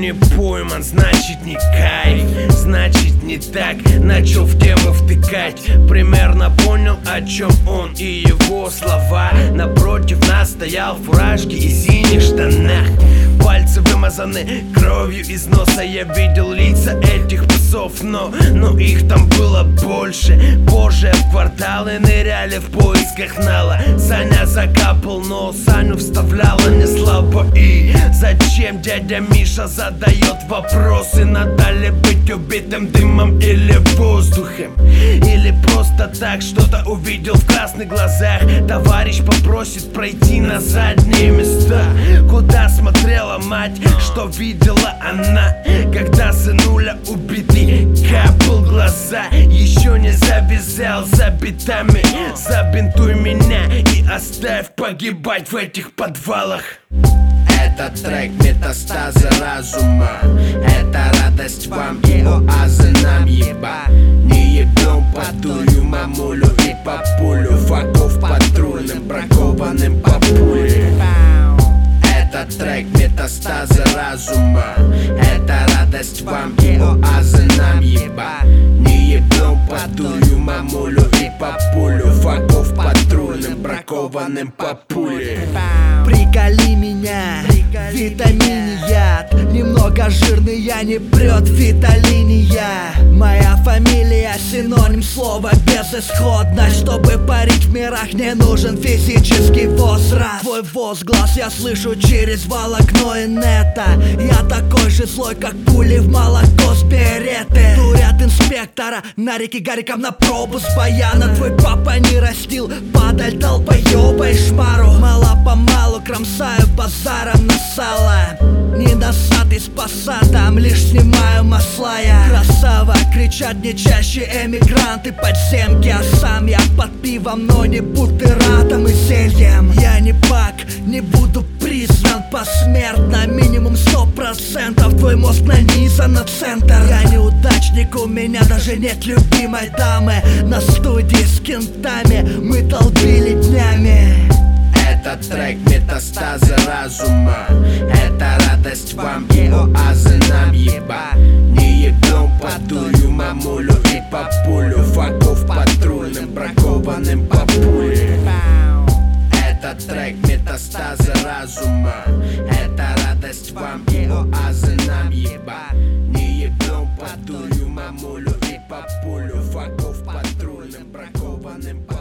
не пойман, значит не кайф, значит не так. Начал в тему втыкать, примерно понял, о чем он и его слова. Напротив нас стоял в фуражке и синих штанах. Пальцы вымазаны кровью из носа. Я видел лица этих псов, но их там было больше. Позже в кварталы ныряли в поисках нала. Саня закапал, но Саню вставляла не слабо. И зачем дядя Миша задает вопросы? Надо ли быть убитым дымом или воздухом? Или просто так что-то увидел в красных глазах? Товарищ попросит пройти на задние места. Куда смотрела мать, что видела она, когда сынуля убитый капал глаза? Еще не завязал за битами, забинтуй меня и оставь погибать в этих подвалах. Это трек метастазы разума. Это радость вам и оазы нам, еба. Не ебем потую мамулю и папулю. Факов патрульным, бракованным по пуле. Это трек метастазы разума. Это радость вам и оазы нам, еба. Не ебем потую мамулю и папулю. Факов патрульным, бракованным по пуле. Приколи меня, витамин яд. Немного жирный, я не прет виталиния. Моя фамилия синоним слова безысходность. Чтобы парить в мирах, не нужен физический возраст. Твой возглас я слышу через волокно инета. Я такой же злой, как пули в молоко с береты. Турят инспектора на реке Гариком на пробу с баяна. Твой папа не растил, падаль долбоеба и шмару. Мало-помалу кромсаю базаром на сало. Не носатый с пассатом, лишь снимаю масла я. Красава, кричат не чаще эмигранты подземки. А сам я под пивом, но не бутератом и зельем. Я не пак, не буду признан посмертно. Минимум 100% твой мозг нанизан на центр. Я неудачник, у меня даже нет любимой дамы. На студии с кентами мы долбили днями. Это трек метастазы разума. Это радость вам и оазы нам, еба. Не ебем потую мамулю и папулю. Факов патрульным, бракованным по пуле. Это трек метастазы разума. Это радость вам и оазы нам, еба. Не ебем потую мамулю и папулю. Факов патрульным, бракованным по пуле.